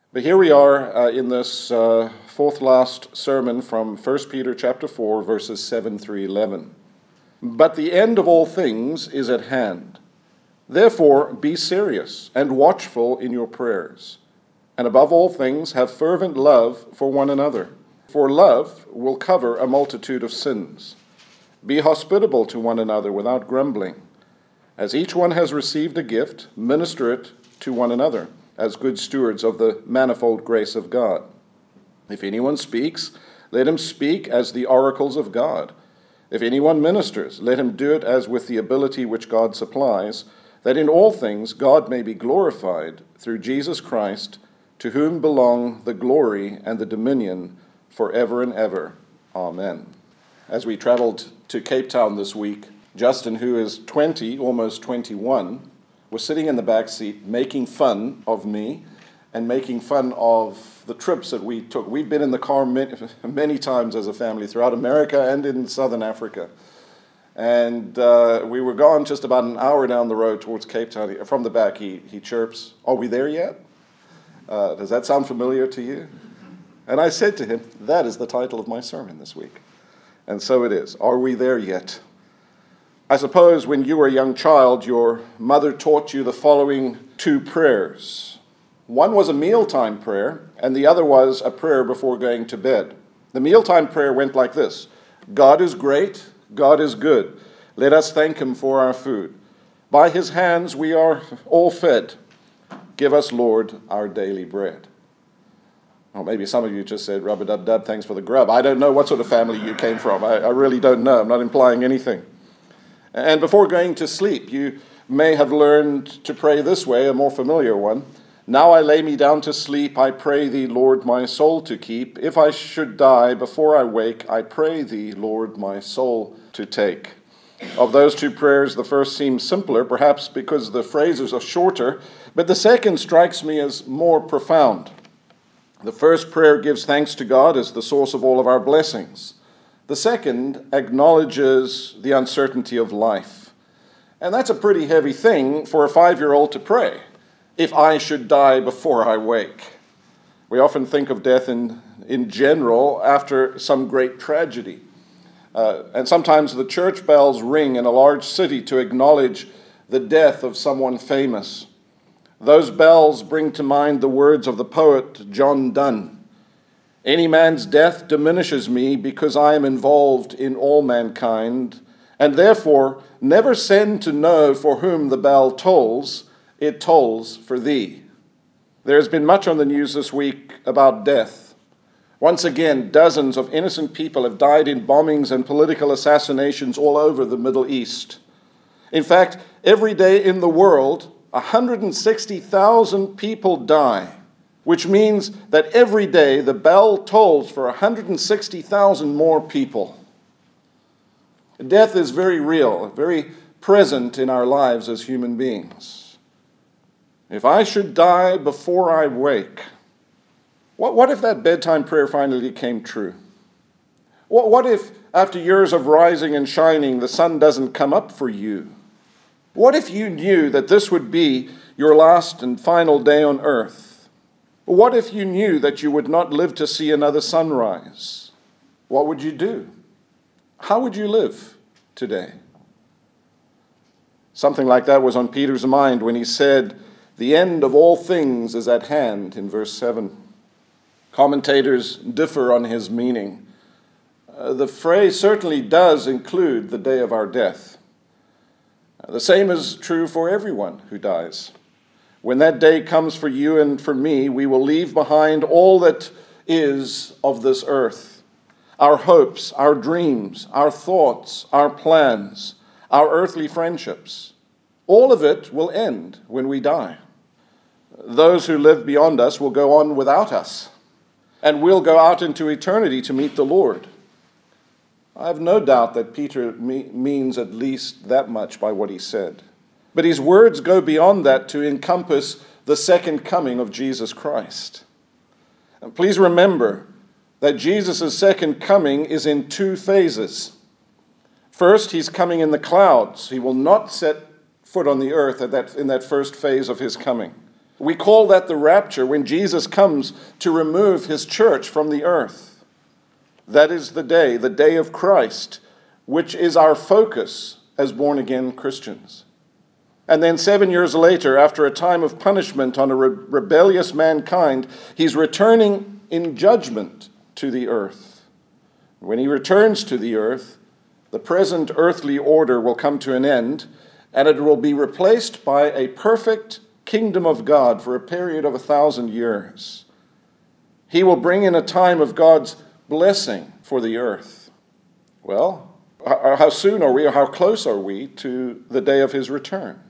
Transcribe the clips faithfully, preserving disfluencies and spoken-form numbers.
But here we are uh, in this uh, fourth last sermon from First Peter chapter four, verses seven through eleven. But the end of all things is at hand. Therefore, be serious and watchful in your prayers. And above all things, have fervent love for one another. For love will cover a multitude of sins. Be hospitable to one another without grumbling. As each one has received a gift, minister it to one another, as good stewards of the manifold grace of God. If anyone speaks, let him speak as the oracles of God. If anyone ministers, let him do it as with the ability which God supplies, that in all things God may be glorified through Jesus Christ, to whom belong the glory and the dominion forever and ever. Amen. As we traveled to Cape Town this week, Justin, who is twenty, almost twenty-one, was sitting in the back seat making fun of me and making fun of the trips that we took. We've been in the car many, many times as a family throughout America and in Southern Africa. And uh, we were gone just about an hour down the road towards Cape Town. From the back, he, he chirps, "Are we there yet?" Uh, does that sound familiar to you? And I said to him, that is the title of my sermon this week. And so it is. Are we there yet? I suppose when you were a young child, your mother taught you the following two prayers. One was a mealtime prayer, and the other was a prayer before going to bed. The mealtime prayer went like this: God is great, God is good. Let us thank him for our food. By his hands we are all fed. Give us, Lord, our daily bread. Or maybe some of you just said, rub-a-dub-dub, thanks for the grub. I don't know what sort of family you came from. I, I really don't know. I'm not implying anything. And before going to sleep, you may have learned to pray this way, a more familiar one. Now I lay me down to sleep, I pray thee, Lord, my soul to keep. If I should die before I wake, I pray thee, Lord, my soul to take. Of those two prayers, the first seems simpler, perhaps because the phrases are shorter, but the second strikes me as more profound. The first prayer gives thanks to God as the source of all of our blessings. The second acknowledges the uncertainty of life. And that's a pretty heavy thing for a five-year-old to pray. If I should die before I wake. We often think of death in, in general after some great tragedy. Uh, and sometimes the church bells ring in a large city to acknowledge the death of someone famous. Those bells bring to mind the words of the poet John Donne. Any man's death diminishes me because I am involved in all mankind, and therefore never send to know for whom the bell tolls, it tolls for thee. There has been much on the news this week about death. Once again, dozens of innocent people have died in bombings and political assassinations all over the Middle East. In fact, every day in the world, one hundred sixty thousand people die, which means that every day the bell tolls for one hundred sixty thousand more people. Death is very real, very present in our lives as human beings. If I should die before I wake, what, what if that bedtime prayer finally came true? What, what if, after years of rising and shining, the sun doesn't come up for you? What if you knew that this would be your last and final day on earth? What if you knew that you would not live to see another sunrise? What would you do? How would you live today? Something like that was on Peter's mind when he said, the end of all things is at hand, in verse seven. Commentators differ on his meaning. Uh, the phrase certainly does include the day of our death. Uh, the same is true for everyone who dies. When that day comes for you and for me, we will leave behind all that is of this earth. Our hopes, our dreams, our thoughts, our plans, our earthly friendships. All of it will end when we die. Those who live beyond us will go on without us, and we'll go out into eternity to meet the Lord. I have no doubt that Peter me- means at least that much by what he said. But his words go beyond that to encompass the second coming of Jesus Christ. And please remember that Jesus' second coming is in two phases. First, he's coming in the clouds. He will not set foot on the earth at that, in that first phase of his coming. We call that the rapture, when Jesus comes to remove his church from the earth. That is the day, the day of Christ, which is our focus as born-again Christians. And then seven years later, after a time of punishment on a re- rebellious mankind, he's returning in judgment to the earth. When he returns to the earth, the present earthly order will come to an end, and it will be replaced by a perfect kingdom of God for a period of a thousand years. He will bring in a time of God's blessing for the earth. Well, how soon are we, or how close are we to the day of his return?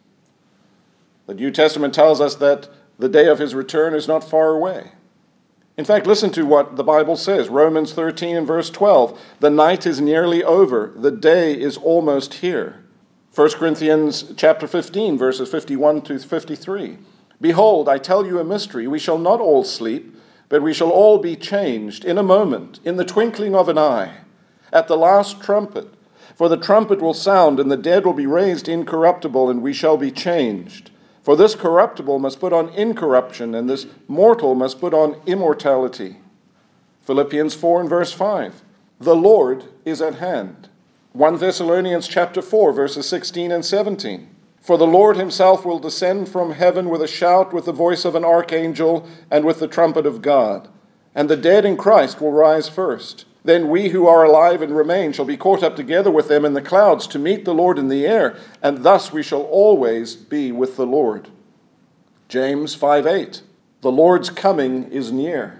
The New Testament tells us that the day of his return is not far away. In fact, listen to what the Bible says. Romans thirteen and verse twelve. The night is nearly over. The day is almost here. First Corinthians chapter fifteen, verses fifty-one to fifty-three. Behold, I tell you a mystery. We shall not all sleep, but we shall all be changed in a moment, in the twinkling of an eye, at the last trumpet. For the trumpet will sound, and the dead will be raised incorruptible, and we shall be changed. For this corruptible must put on incorruption, and this mortal must put on immortality. Philippians four and verse five. The Lord is at hand. First Thessalonians chapter four, verses sixteen and seventeen. For the Lord himself will descend from heaven with a shout, with the voice of an archangel, and with the trumpet of God. And the dead in Christ will rise first. Then we who are alive and remain shall be caught up together with them in the clouds to meet the Lord in the air, and thus we shall always be with the Lord. James five eight. The Lord's coming is near.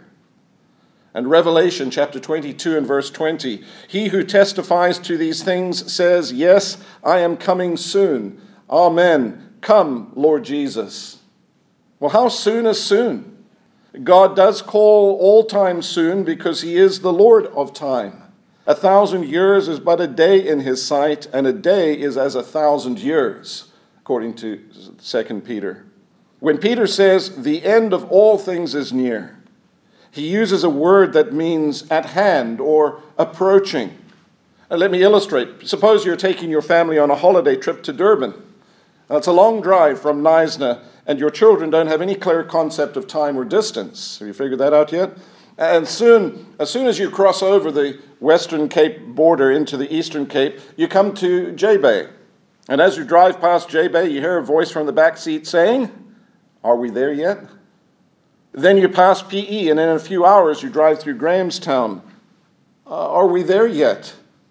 And Revelation chapter twenty-two and verse twenty. He who testifies to these things says, Yes, I am coming soon. Amen. Come, Lord Jesus. Well, how soon is soon? God does call all time soon because he is the Lord of time. A thousand years is but a day in his sight, and a day is as a thousand years, according to Second Peter. When Peter says the end of all things is near, he uses a word that means at hand or approaching. Now, let me illustrate. Suppose you're taking your family on a holiday trip to Durban. Now, it's a long drive from Knysna, and your children don't have any clear concept of time or distance. Have you figured that out yet? And soon, as soon as you cross over the Western Cape border into the Eastern Cape, you come to J-Bay. And as you drive past J-Bay, you hear a voice from the back seat saying, Are we there yet? Then you pass P E, and in a few hours you drive through Grahamstown. Uh, are we there yet?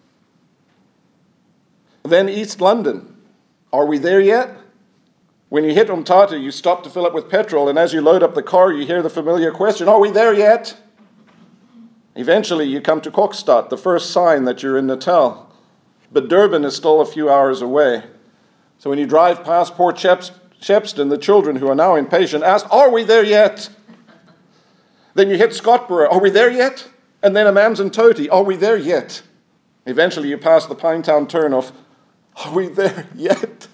Then East London. Are we there yet? When you hit Umtata, you stop to fill up with petrol, and as you load up the car, you hear the familiar question, Are we there yet? Eventually, you come to Kokstad, the first sign that you're in Natal. But Durban is still a few hours away. So when you drive past Port Shep- Shepstone, the children who are now impatient ask, Are we there yet? Then you hit Scottsboro, Are we there yet? And then Amanzimtoti, Are we there yet? Eventually, you pass the Pinetown turnoff, Are we there yet?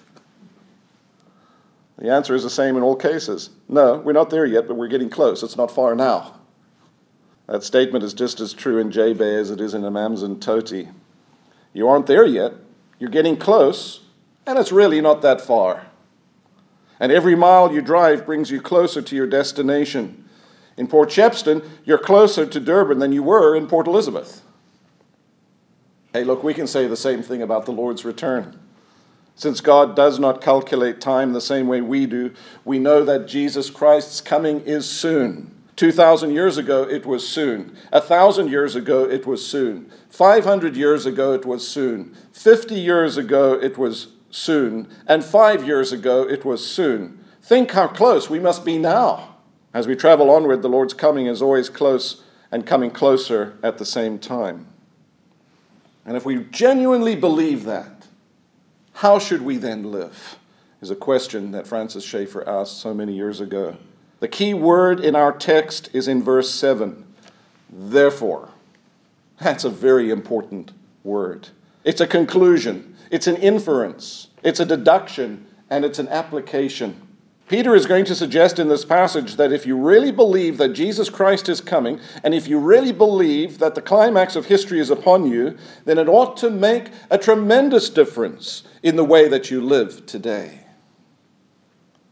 The answer is the same in all cases. No, we're not there yet, but we're getting close. It's not far now. That statement is just as true in J-Bay as it is in Amanzimtoti. You aren't there yet. You're getting close, and it's really not that far. And every mile you drive brings you closer to your destination. In Port Shepstone, you're closer to Durban than you were in Port Elizabeth. Hey, look, we can say the same thing about the Lord's return. Since God does not calculate time the same way we do, we know that Jesus Christ's coming is soon. Two thousand years ago, it was soon. A thousand years ago, it was soon. Five hundred years ago, it was soon. Fifty years ago, it was soon. And five years ago, it was soon. Think how close we must be now. As we travel onward, the Lord's coming is always close and coming closer at the same time. And if we genuinely believe that, how should we then live? Is a question that Francis Schaeffer asked so many years ago. The key word in our text is in verse seven. Therefore. That's a very important word. It's a conclusion. It's an inference. It's a deduction. And it's an application. Peter is going to suggest in this passage that if you really believe that Jesus Christ is coming, and if you really believe that the climax of history is upon you, then it ought to make a tremendous difference in the way that you live today.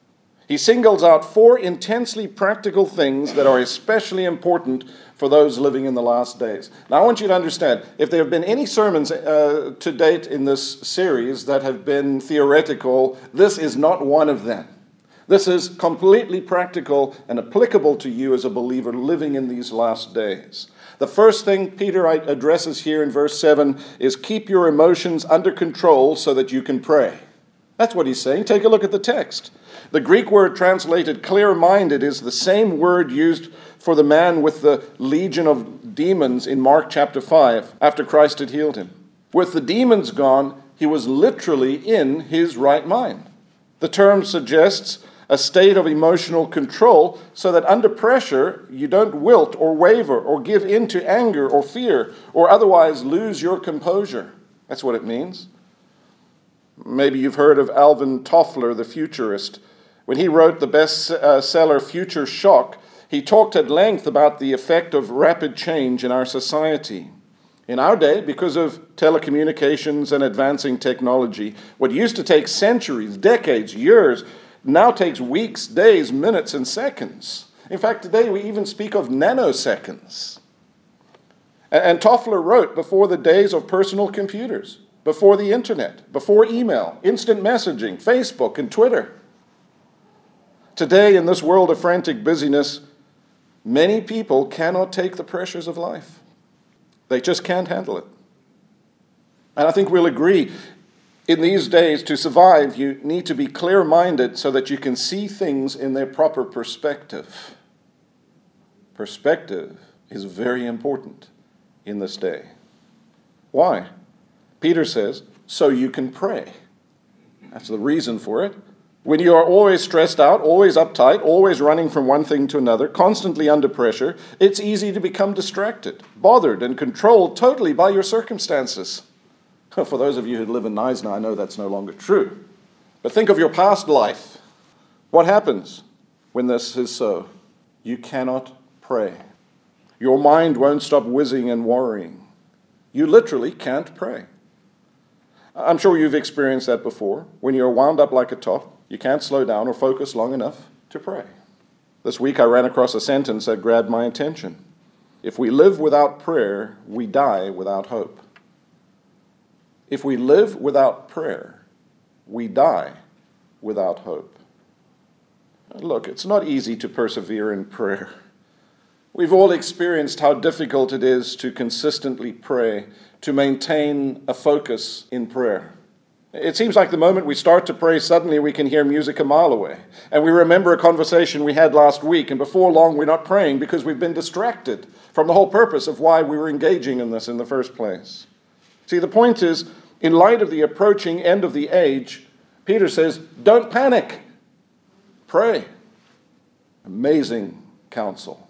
He singles out four intensely practical things that are especially important for those living in the last days. Now, I want you to understand, if there have been any sermons uh, to date in this series that have been theoretical, this is not one of them. This is completely practical and applicable to you as a believer living in these last days. The first thing Peter addresses here in verse seven is keep your emotions under control so that you can pray. That's what he's saying. Take a look at the text. The Greek word translated clear-minded is the same word used for the man with the legion of demons in Mark chapter five after Christ had healed him. With the demons gone, he was literally in his right mind. The term suggests a state of emotional control so that under pressure you don't wilt or waver or give in to anger or fear or otherwise lose your composure. That's what it means. Maybe you've heard of Alvin Toffler, the futurist. When he wrote the bestseller Future Shock, he talked at length about the effect of rapid change in our society. In our day, because of telecommunications and advancing technology, what used to take centuries, decades, years, now takes weeks, days, minutes, and seconds. In fact, today we even speak of nanoseconds. And Toffler wrote before the days of personal computers, before the internet, before email, instant messaging, Facebook, and Twitter. Today, in this world of frantic busyness, many people cannot take the pressures of life. They just can't handle it. And I think we'll agree, in these days, to survive, you need to be clear-minded so that you can see things in their proper perspective. Perspective is very important in this day. Why? Peter says, so you can pray. That's the reason for it. When you are always stressed out, always uptight, always running from one thing to another, constantly under pressure, it's easy to become distracted, bothered, and controlled totally by your circumstances. For those of you who live in Neisner, I know that's no longer true. But think of your past life. What happens when this is so? You cannot pray. Your mind won't stop whizzing and worrying. You literally can't pray. I'm sure you've experienced that before. When you're wound up like a top, you can't slow down or focus long enough to pray. This week I ran across a sentence that grabbed my attention. If we live without prayer, we die without hope. If we live without prayer, we die without hope. Look, it's not easy to persevere in prayer. We've all experienced how difficult it is to consistently pray, to maintain a focus in prayer. It seems like the moment we start to pray, suddenly we can hear music a mile away. And we remember a conversation we had last week, and before long we're not praying because we've been distracted from the whole purpose of why we were engaging in this in the first place. See, the point is, in light of the approaching end of the age, Peter says, don't panic. Pray. Amazing counsel.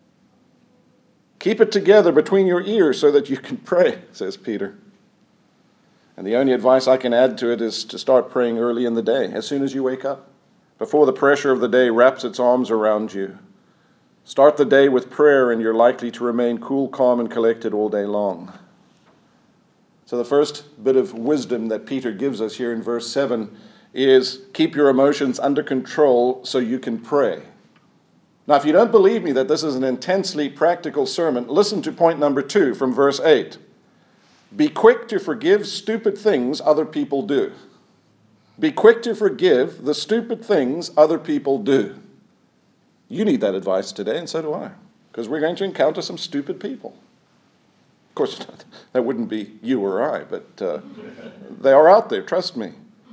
Keep it together between your ears so that you can pray, says Peter. And the only advice I can add to it is to start praying early in the day, as soon as you wake up, before the pressure of the day wraps its arms around you. Start the day with prayer and you're likely to remain cool, calm, and collected all day long. So the first bit of wisdom that Peter gives us here in verse seven is keep your emotions under control so you can pray. Now, if you don't believe me that this is an intensely practical sermon, listen to point number two from verse eight. Be quick to forgive stupid things other people do. Be quick to forgive the stupid things other people do. You need that advice today, and so do I, because we're going to encounter some stupid people. Of course, that wouldn't be you or I, but uh, they are out there, trust me.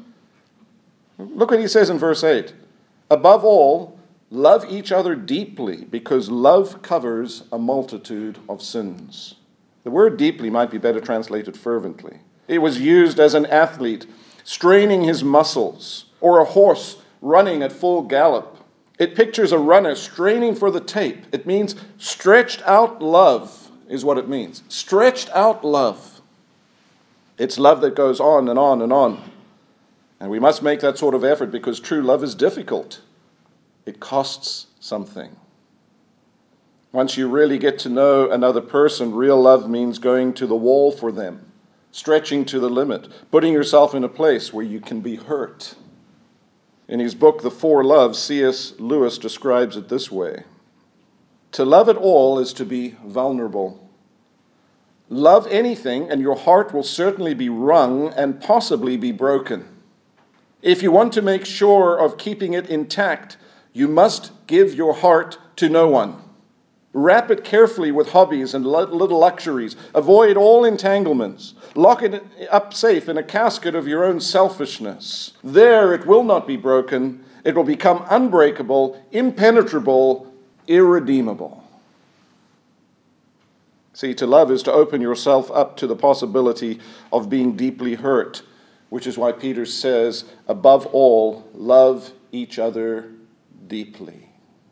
Look what he says in verse eight. Above all, love each other deeply, because love covers a multitude of sins. The word deeply might be better translated fervently. It was used as an athlete straining his muscles, or a horse running at full gallop. It pictures a runner straining for the tape. It means stretched out love is what it means. Stretched out love. It's love that goes on and on and on. And we must make that sort of effort because true love is difficult. It costs something. Once you really get to know another person, real love means going to the wall for them, stretching to the limit, putting yourself in a place where you can be hurt. In his book, The Four Loves, C S Lewis describes it this way: to love at all is to be vulnerable. Love anything, and your heart will certainly be wrung and possibly be broken. If you want to make sure of keeping it intact, you must give your heart to no one. Wrap it carefully with hobbies and little luxuries. Avoid all entanglements. Lock it up safe in a casket of your own selfishness. There it will not be broken. It will become unbreakable, impenetrable, irredeemable. See, to love is to open yourself up to the possibility of being deeply hurt, which is why Peter says, above all, love each other deeply.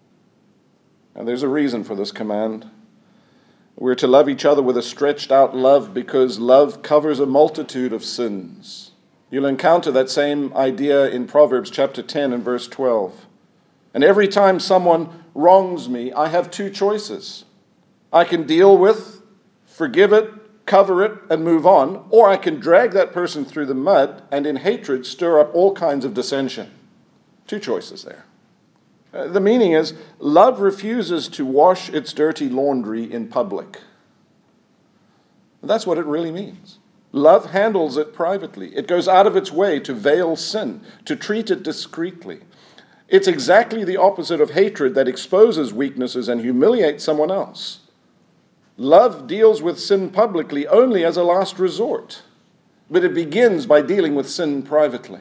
And there's a reason for this command. We're to love each other with a stretched out love because love covers a multitude of sins. You'll encounter that same idea in Proverbs chapter ten and verse twelve. And every time someone wrongs me, I have two choices. I can deal with, forgive it, cover it, and move on, or I can drag that person through the mud and in hatred stir up all kinds of dissension. Two choices there. Uh, the meaning is, love refuses to wash its dirty laundry in public. That's what it really means. Love handles it privately. It goes out of its way to veil sin, to treat it discreetly. It's exactly the opposite of hatred that exposes weaknesses and humiliates someone else. Love deals with sin publicly only as a last resort, but it begins by dealing with sin privately.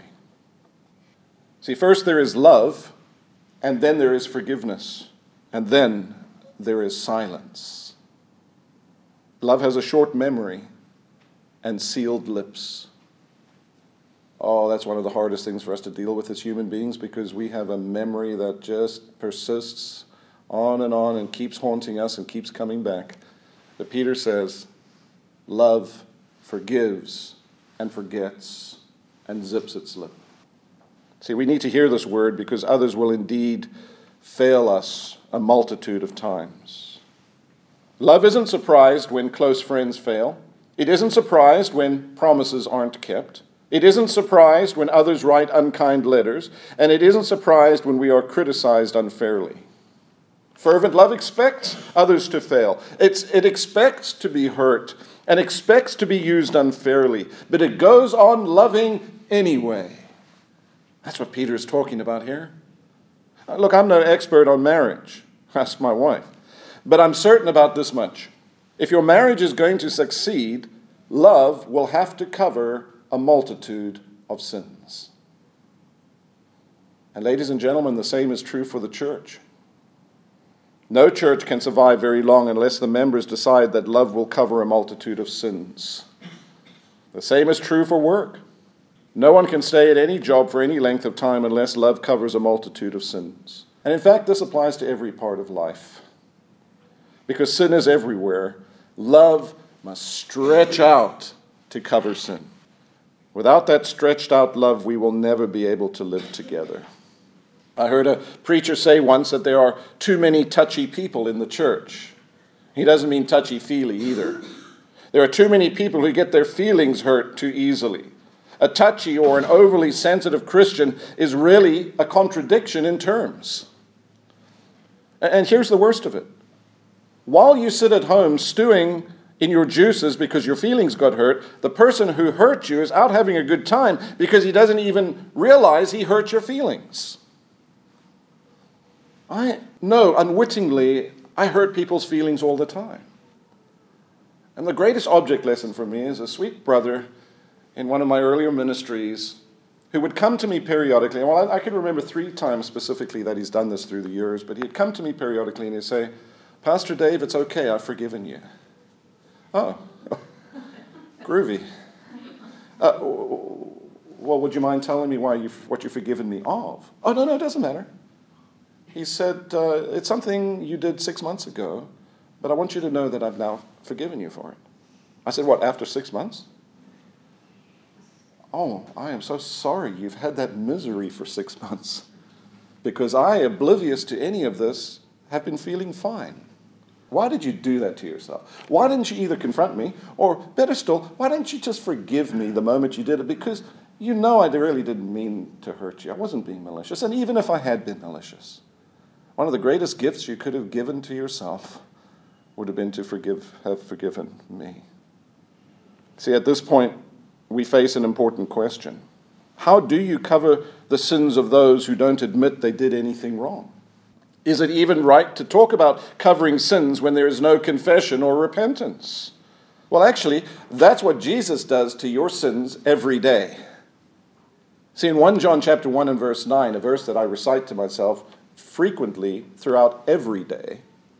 See, first there is love, and then there is forgiveness, and then there is silence. Love has a short memory and sealed lips. Oh, that's one of the hardest things for us to deal with as human beings, because we have a memory that just persists on and on and keeps haunting us and keeps coming back. But Peter says, love forgives and forgets and zips its lip. See, we need to hear this word because others will indeed fail us a multitude of times. Love isn't surprised when close friends fail. It isn't surprised when promises aren't kept. It isn't surprised when others write unkind letters. And it isn't surprised when we are criticized unfairly. Fervent love expects others to fail. It's, it expects to be hurt and expects to be used unfairly, but it goes on loving anyway. That's what Peter is talking about here. Look, I'm no expert on marriage. Ask my wife. But I'm certain about this much. If your marriage is going to succeed, love will have to cover a multitude of sins. And ladies and gentlemen, the same is true for the church. No church can survive very long unless the members decide that love will cover a multitude of sins. The same is true for work. No one can stay at any job for any length of time unless love covers a multitude of sins. And in fact, this applies to every part of life. Because sin is everywhere, love must stretch out to cover sin. Without that stretched out love, we will never be able to live together. I heard a preacher say once that there are too many touchy people in the church. He doesn't mean touchy-feely either. There are too many people who get their feelings hurt too easily. A touchy or an overly sensitive Christian is really a contradiction in terms. And here's the worst of it. While you sit at home stewing in your juices because your feelings got hurt, the person who hurt you is out having a good time because he doesn't even realize he hurt your feelings. I know, unwittingly, I hurt people's feelings all the time. And the greatest object lesson for me is a sweet brother in one of my earlier ministries who would come to me periodically. Well, I, I can remember three times specifically that he's done this through the years, but he'd come to me periodically and he'd say, Pastor Dave, it's okay, I've forgiven you. Oh, groovy. Uh, well, would you mind telling me why you, what you've forgiven me of? Oh, no, no, it doesn't matter. He said, uh, it's something you did six months ago, but I want you to know that I've now forgiven you for it. I said, what, after six months? Oh, I am so sorry you've had that misery for six months, because I, oblivious to any of this, have been feeling fine. Why did you do that to yourself? Why didn't you either confront me, or better still, why didn't you just forgive me the moment you did it? Because you know I really didn't mean to hurt you. I wasn't being malicious. And even if I had been malicious, one of the greatest gifts you could have given to yourself would have been to forgive, have forgiven me. See, at this point, we face an important question. How do you cover the sins of those who don't admit they did anything wrong? Is it even right to talk about covering sins when there is no confession or repentance? Well, actually, that's what Jesus does to your sins every day. See, in First John chapter one and verse nine, a verse that I recite to myself frequently throughout every day,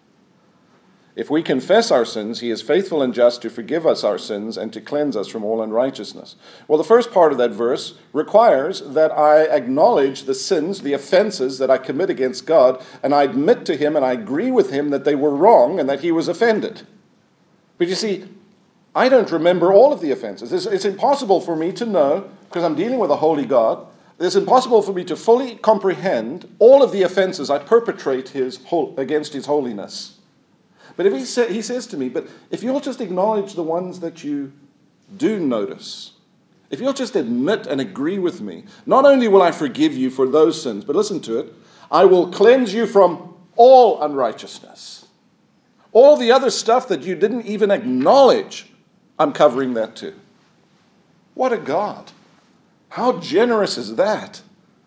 if we confess our sins, he is faithful and just to forgive us our sins and to cleanse us from all unrighteousness. Well, the first part of that verse requires that I acknowledge the sins, the offenses that I commit against God, and I admit to him and I agree with him that they were wrong and that he was offended. But you see, I don't remember all of the offenses. It's, it's impossible for me to know, because I'm dealing with a holy God, it's impossible for me to fully comprehend all of the offenses I perpetrate his, against his holiness. But if he, sa- he says to me, but if you'll just acknowledge the ones that you do notice, if you'll just admit and agree with me, not only will I forgive you for those sins, but listen to it, I will cleanse you from all unrighteousness. All the other stuff that you didn't even acknowledge, I'm covering that too. What a God. How generous is that?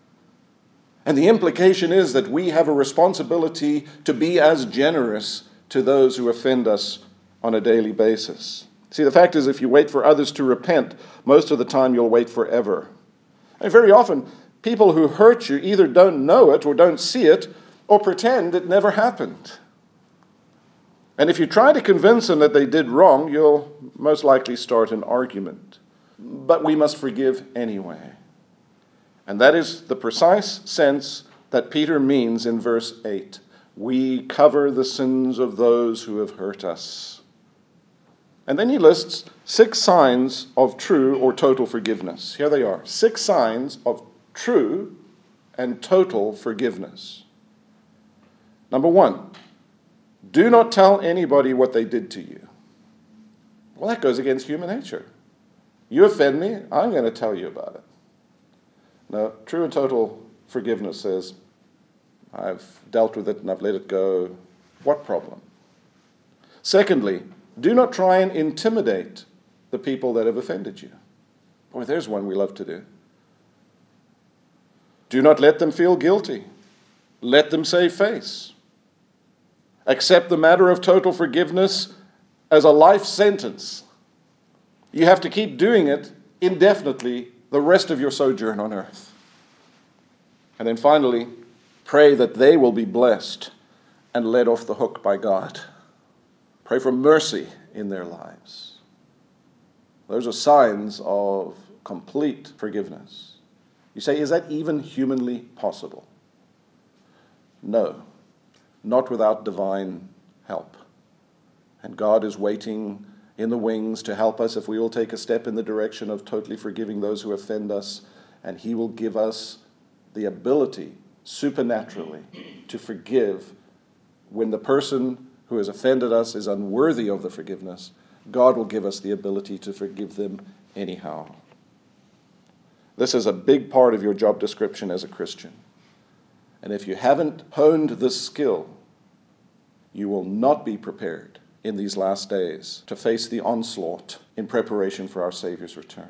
And the implication is that we have a responsibility to be as generous to those who offend us on a daily basis. See, the fact is, if you wait for others to repent, most of the time you'll wait forever. And very often, people who hurt you either don't know it or don't see it or pretend it never happened. And if you try to convince them that they did wrong, you'll most likely start an argument. But we must forgive anyway. And that is the precise sense that Peter means in verse eight. We cover the sins of those who have hurt us. And then he lists six signs of true or total forgiveness. Here they are. Six signs of true and total forgiveness. Number one, do not tell anybody what they did to you. Well, that goes against human nature. You offend me, I'm going to tell you about it. No, true and total forgiveness says, I've dealt with it and I've let it go. What problem? Secondly, do not try and intimidate the people that have offended you. Boy, there's one we love to do. Do not let them feel guilty. Let them save face. Accept the matter of total forgiveness as a life sentence. You have to keep doing it indefinitely the rest of your sojourn on earth. And then finally, pray that they will be blessed and let off the hook by God. Pray for mercy in their lives. Those are signs of complete forgiveness. You say, is that even humanly possible? No, not without divine help. And God is waiting in the wings to help us if we will take a step in the direction of totally forgiving those who offend us, and he will give us the ability supernaturally to forgive when the person who has offended us is unworthy of the forgiveness. God will give us the ability to forgive them anyhow. This is a big part of your job description as a Christian. And if you haven't honed this skill, you will not be prepared in these last days to face the onslaught in preparation for our Savior's return.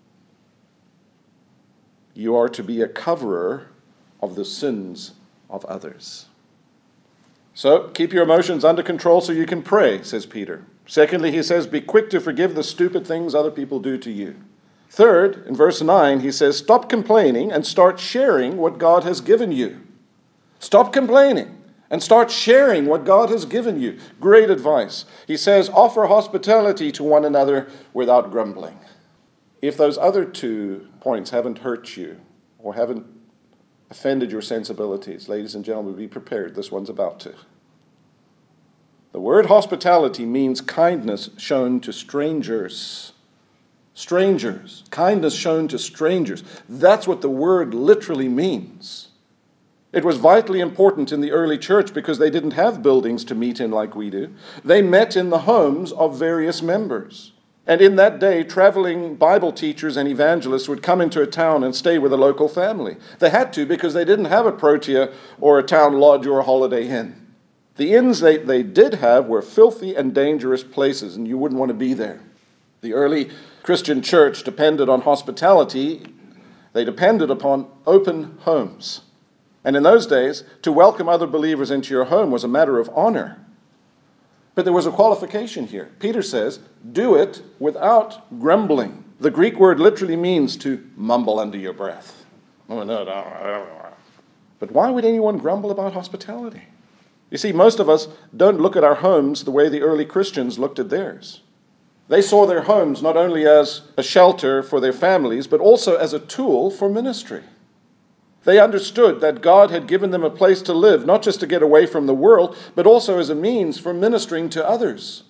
You are to be a coverer of the sins of others. So, keep your emotions under control so you can pray, says Peter. Secondly, he says, be quick to forgive the stupid things other people do to you. Third, in verse nine, he says, stop complaining and start sharing what God has given you. Stop complaining and start sharing what God has given you. Great advice. He says, offer hospitality to one another without grumbling. If those other two points haven't hurt you or haven't offended your sensibilities, ladies and gentlemen, be prepared. This one's about to. The word hospitality means kindness shown to strangers. Strangers. Kindness shown to strangers. That's what the word literally means. It was vitally important in the early church because they didn't have buildings to meet in like we do. They met in the homes of various members. And in that day, traveling Bible teachers and evangelists would come into a town and stay with a local family. They had to because they didn't have a protea or a town lodge or a holiday inn. The inns they, they did have were filthy and dangerous places, and you wouldn't want to be there. The early Christian church depended on hospitality. They depended upon open homes. And in those days, to welcome other believers into your home was a matter of honor. But there was a qualification here. Peter says, do it without grumbling. The Greek word literally means to mumble under your breath. Oh, no, no. But why would anyone grumble about hospitality? You see, most of us don't look at our homes the way the early Christians looked at theirs. They saw their homes not only as a shelter for their families, but also as a tool for ministry. They understood that God had given them a place to live, not just to get away from the world, but also as a means for ministering to others.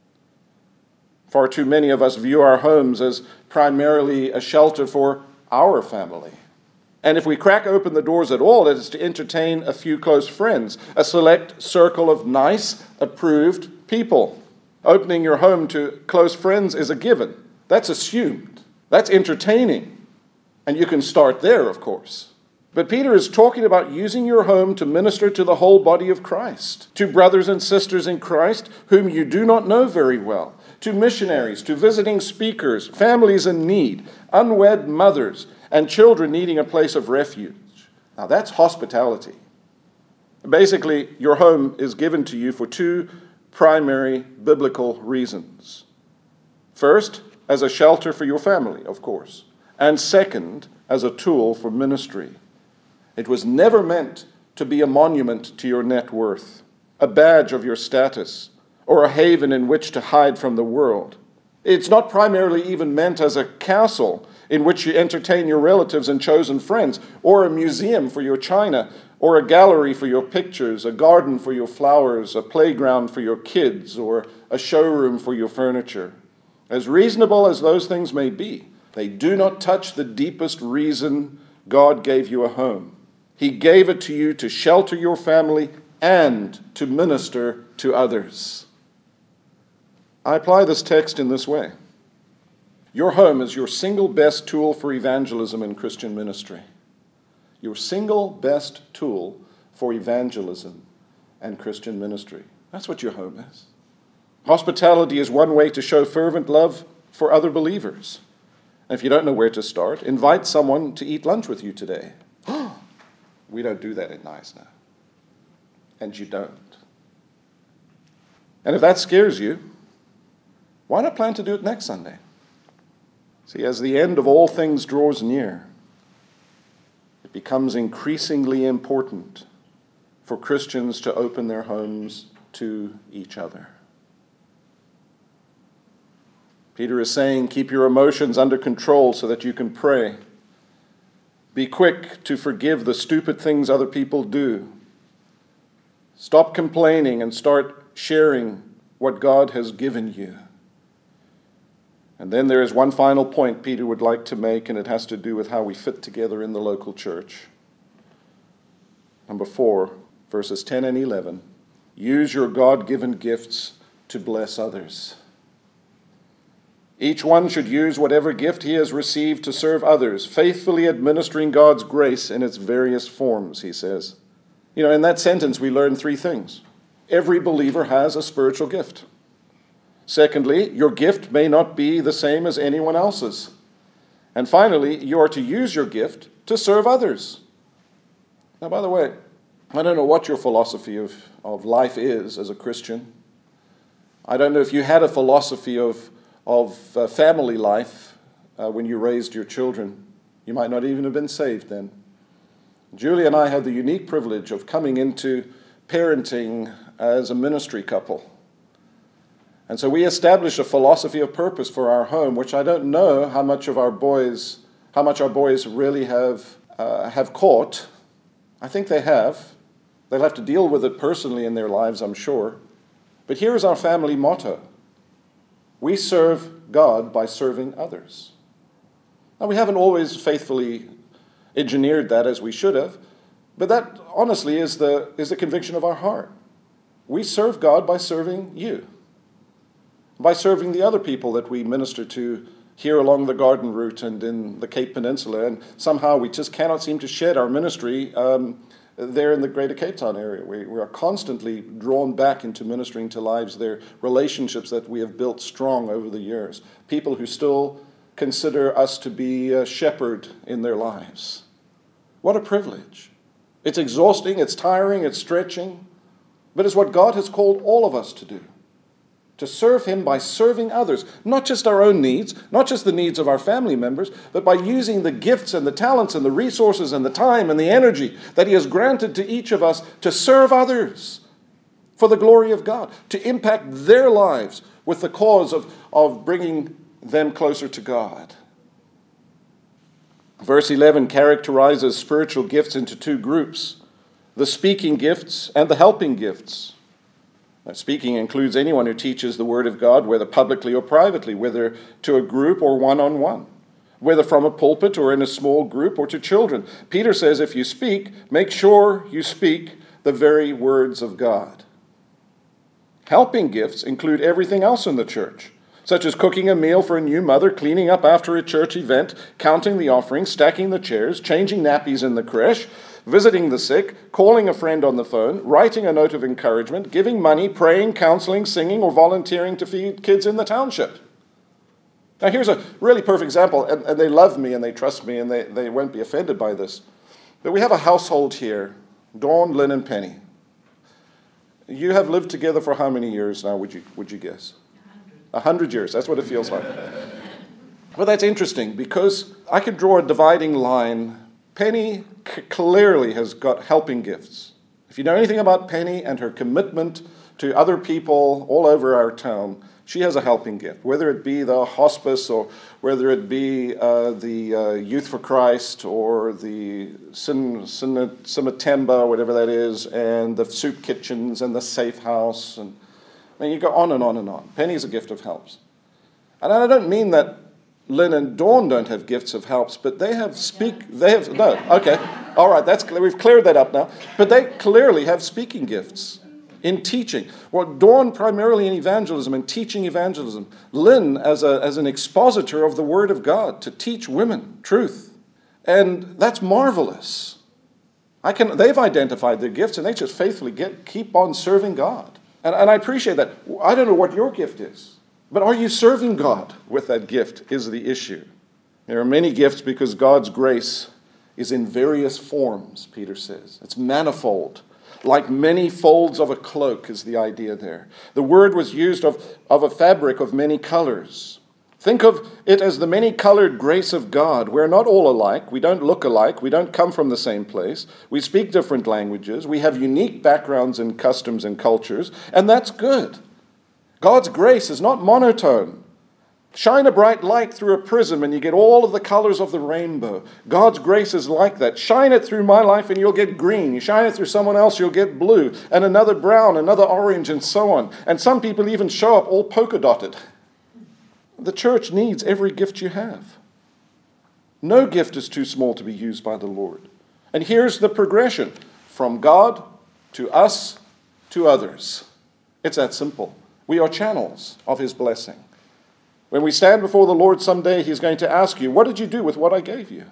Far too many of us view our homes as primarily a shelter for our family. And if we crack open the doors at all, it is to entertain a few close friends, a select circle of nice, approved people. Opening your home to close friends is a given. That's assumed. That's entertaining. And you can start there, of course. But Peter is talking about using your home to minister to the whole body of Christ, to brothers and sisters in Christ whom you do not know very well, to missionaries, to visiting speakers, families in need, unwed mothers, and children needing a place of refuge. Now that's hospitality. Basically, your home is given to you for two primary biblical reasons. First, as a shelter for your family, of course. And second, as a tool for ministry. It was never meant to be a monument to your net worth, a badge of your status, or a haven in which to hide from the world. It's not primarily even meant as a castle in which you entertain your relatives and chosen friends, or a museum for your china, or a gallery for your pictures, a garden for your flowers, a playground for your kids, or a showroom for your furniture. As reasonable as those things may be, they do not touch the deepest reason God gave you a home. He gave it to you to shelter your family and to minister to others. I apply this text in this way. Your home is your single best tool for evangelism in Christian ministry. Your single best tool for evangelism and Christian ministry. That's what your home is. Hospitality is one way to show fervent love for other believers. And if you don't know where to start, invite someone to eat lunch with you today. We don't do that at Nice now. And you don't. And if that scares you, why not plan to do it next Sunday? See, as the end of all things draws near, it becomes increasingly important for Christians to open their homes to each other. Peter is saying, keep your emotions under control so that you can pray. Be quick to forgive the stupid things other people do. Stop complaining and start sharing what God has given you. And then there is one final point Peter would like to make, and it has to do with how we fit together in the local church. Number four, verses ten and eleven. Use your God-given gifts to bless others. Each one should use whatever gift he has received to serve others, faithfully administering God's grace in its various forms, he says. You know, in that sentence we learn three things. Every believer has a spiritual gift. Secondly, your gift may not be the same as anyone else's. And finally, you are to use your gift to serve others. Now, by the way, I don't know what your philosophy of, of life is as a Christian. I don't know if you had a philosophy of, of uh, family life uh, when you raised your children. You might not even have been saved then. Julie and I had the unique privilege of coming into parenting as a ministry couple. And so we established a philosophy of purpose for our home, which I don't know how much of our boys, how much our boys really have uh, have caught. I think they have. They'll have to deal with it personally in their lives, I'm sure. But here is our family motto. We serve God by serving others. Now, we haven't always faithfully engineered that as we should have, but that honestly is the is the conviction of our heart. We serve God by serving you. by serving the other people that we minister to here along the Garden Route and in the Cape Peninsula. And somehow we just cannot seem to shed our ministry um, there in the Greater Cape Town area. We, we are constantly drawn back into ministering to lives there, relationships that we have built strong over the years, people who still consider us to be a shepherd in their lives. What a privilege. It's exhausting, it's tiring, it's stretching, but it's what God has called all of us to do. To serve him by serving others, not just our own needs, not just the needs of our family members, but by using the gifts and the talents and the resources and the time and the energy that he has granted to each of us to serve others for the glory of God, to impact their lives with the cause of, of bringing them closer to God. Verse eleven characterizes spiritual gifts into two groups, the speaking gifts and the helping gifts. Now, speaking includes anyone who teaches the Word of God, whether publicly or privately, whether to a group or one-on-one, whether from a pulpit or in a small group or to children. Peter says if you speak, make sure you speak the very words of God. Helping gifts include everything else in the church, such as cooking a meal for a new mother, cleaning up after a church event, counting the offerings, stacking the chairs, changing nappies in the creche, visiting the sick, calling a friend on the phone, writing a note of encouragement, giving money, praying, counseling, singing, or volunteering to feed kids in the township. Now here's a really perfect example, and, and they love me and they trust me and they, they won't be offended by this. But we have a household here, Dawn, Lynn, and Penny. You have lived together for how many years now, would you, would you guess? A hundred years, that's what it feels like. Well, that's interesting because I could draw a dividing line. Penny c- clearly has got helping gifts. If you know anything about Penny and her commitment to other people all over our town, she has a helping gift, whether it be the hospice or whether it be uh, the uh, Youth for Christ or the Sin, Sin, Simatemba, whatever that is, and the soup kitchens and the safe house. And I mean, you go on and on and on. Penny's a gift of helps. And I don't mean that Lynn and Dawn don't have gifts of helps, but they have speak, they have, no, okay, all right, that's we've cleared that up now. But they clearly have speaking gifts in teaching. Well, Dawn primarily in evangelism and teaching evangelism. Lynn as, a, as an expositor of the Word of God to teach women truth. And that's marvelous. I can, they've identified their gifts and they just faithfully get, keep on serving God. And, and I appreciate that. I don't know what your gift is. But are you serving God with that gift is the issue. There are many gifts because God's grace is in various forms, Peter says. It's manifold. Like many folds of a cloak is the idea there. The word was used of, of a fabric of many colors. Think of it as the many-colored grace of God. We're not all alike. We don't look alike. We don't come from the same place. We speak different languages. We have unique backgrounds and customs and cultures, and that's good. God's grace is not monotone. Shine a bright light through a prism and you get all of the colors of the rainbow. God's grace is like that. Shine it through my life and you'll get green. You shine it through someone else, you'll get blue. And another brown, another orange, and so on. And some people even show up all polka dotted. The church needs every gift you have. No gift is too small to be used by the Lord. And here's the progression. From God to us to others. It's that simple. We are channels of his blessing. When we stand before the Lord someday, he's going to ask you, what did you do with what I gave you?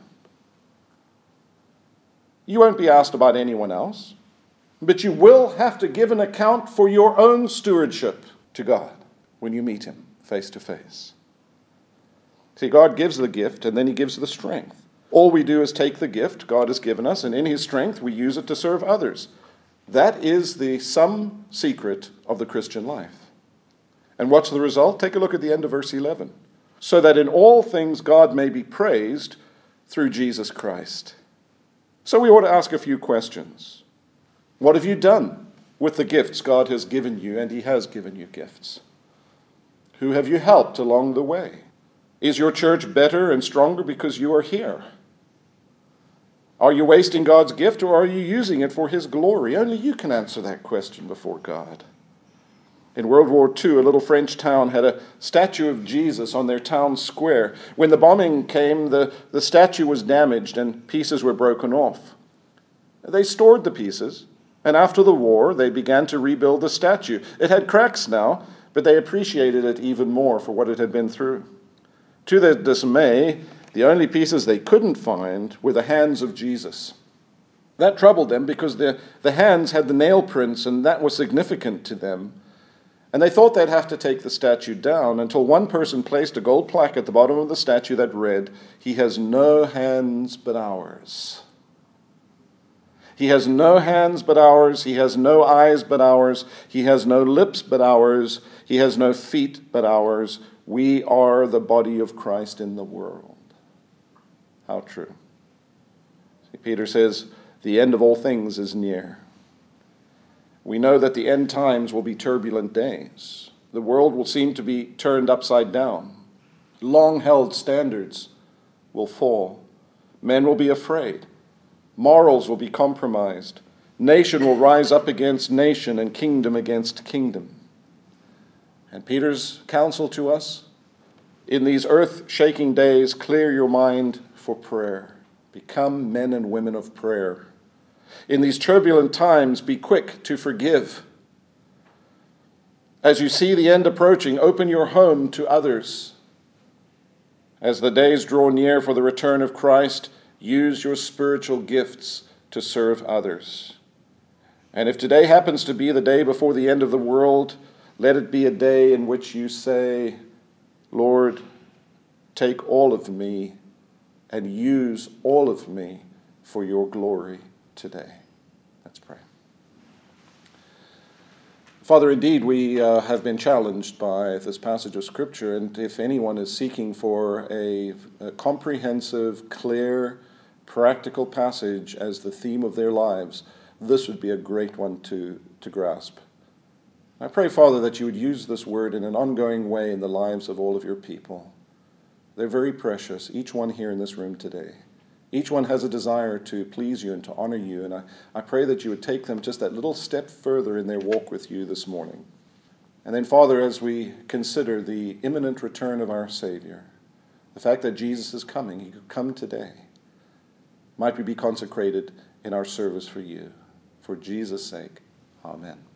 You won't be asked about anyone else, but you will have to give an account for your own stewardship to God when you meet him face to face. See, God gives the gift and then he gives the strength. All we do is take the gift God has given us, and in his strength we use it to serve others. That is the sum secret of the Christian life. And what's the result? Take a look at the end of verse eleven. So that in all things God may be praised through Jesus Christ. So we ought to ask a few questions. What have you done with the gifts God has given you? And he has given you gifts. Who have you helped along the way? Is your church better and stronger because you are here? Are you wasting God's gift or are you using it for his glory? Only you can answer that question before God. In World War Two, a little French town had a statue of Jesus on their town square. When the bombing came, the, the statue was damaged and pieces were broken off. They stored the pieces, and after the war, they began to rebuild the statue. It had cracks now, but they appreciated it even more for what it had been through. To their dismay, the only pieces they couldn't find were the hands of Jesus. That troubled them because the, the hands had the nail prints, and that was significant to them. And they thought they'd have to take the statue down until one person placed a gold plaque at the bottom of the statue that read, "He has no hands but ours." He has no hands but ours. He has no eyes but ours. He has no lips but ours. He has no feet but ours. We are the body of Christ in the world. How true. See, Peter says, the end of all things is near. We know that the end times will be turbulent days. The world will seem to be turned upside down. Long-held standards will fall. Men will be afraid. Morals will be compromised. Nation will rise up against nation and kingdom against kingdom. And Peter's counsel to us, in these earth-shaking days, clear your mind for prayer. Become men and women of prayer. In these turbulent times, be quick to forgive. As you see the end approaching, open your home to others. As the days draw near for the return of Christ, use your spiritual gifts to serve others. And if today happens to be the day before the end of the world, let it be a day in which you say, Lord, take all of me and use all of me for your glory today. Let's pray. Father, indeed, we uh, have been challenged by this passage of Scripture, and if anyone is seeking for a, a comprehensive, clear, practical passage as the theme of their lives, this would be a great one to, to grasp. I pray, Father, that you would use this word in an ongoing way in the lives of all of your people. They're very precious, each one here in this room today. Each one has a desire to please you and to honor you, and I, I pray that you would take them just that little step further in their walk with you this morning. And then, Father, as we consider the imminent return of our Savior, the fact that Jesus is coming, he could come today, might we be consecrated in our service for you. For Jesus' sake, amen.